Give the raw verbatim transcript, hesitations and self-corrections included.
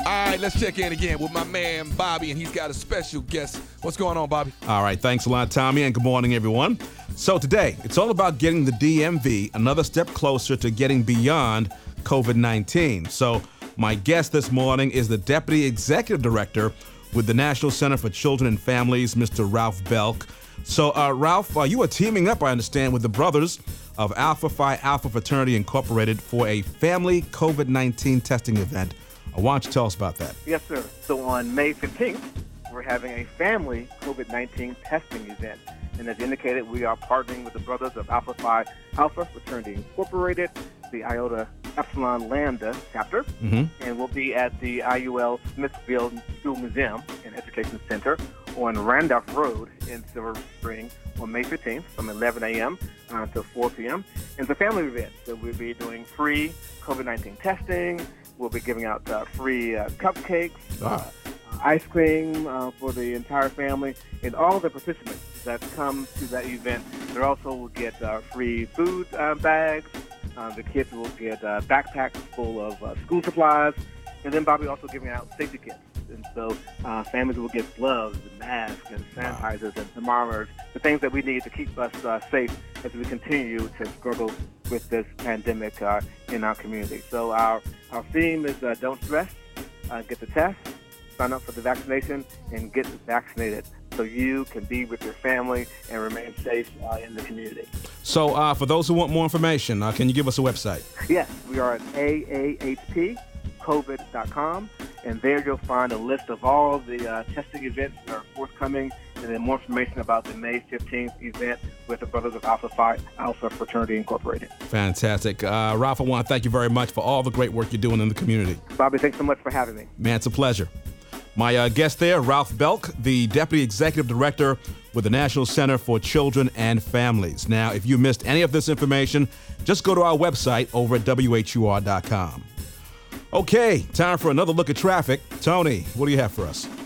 All right, let's check in again with my man Bobby, and he's got a special guest. What's going on, Bobby? All right, thanks a lot, Tommy, and good morning, everyone. So today, it's all about getting the D M V another step closer to getting beyond COVID nineteen. So my guest this morning is the Deputy Executive Director with the National Center for Children and Families, Mister Ralph Belk. So, uh, Ralph, uh, you are teaming up, I understand, with the brothers of Alpha Phi Alpha Fraternity Incorporated for a family COVID nineteen testing event. Uh, why don't you tell us about that? Yes, sir. So on May fifteenth, we're having a family COVID nineteen testing event. And as indicated, we are partnering with the brothers of Alpha Phi Alpha Fraternity Incorporated, the Iota Epsilon Lambda chapter, Mm-hmm. and we'll be at the I U L Smithfield School Museum and Education Center on Randolph Road in Silver Spring on May fifteenth from eleven a.m. Uh, to four p.m. It's a family event, so we'll be doing free COVID nineteen testing. We'll be giving out uh, free uh, cupcakes, Ah. uh, ice cream uh, for the entire family, and all the participants that come to that event. They also will get uh, free food uh, bags. Uh, the kids will get uh, backpacks full of uh, school supplies, and then Bobby also giving out safety kits. And so uh, families will get gloves and masks and sanitizers and thermometers, the things that we need to keep us uh, safe as we continue to struggle with this pandemic uh, in our community. So our, our theme is uh, don't stress, uh, get the test, sign up for the vaccination, and get vaccinated so you can be with your family and remain safe uh, in the community. So, uh, for those who want more information, uh, can you give us a website? Yes, we are at A A H P COVID dot com, and there you'll find a list of all the uh, testing events that are forthcoming, and then more information about the May fifteenth event with the Brothers of Alpha Phi Alpha Fraternity Incorporated. Fantastic. Uh, Ralph, I want to thank you very much for all the great work you're doing in the community. Bobby, thanks so much for having me. Man, it's a pleasure. My uh, guest there, Ralph Belk, the Deputy Executive Director with the National Center for Children and Families. Now, if you missed any of this information, just go to our website over at W H U R dot com. Okay, time for another look at traffic. Tony, what do you have for us?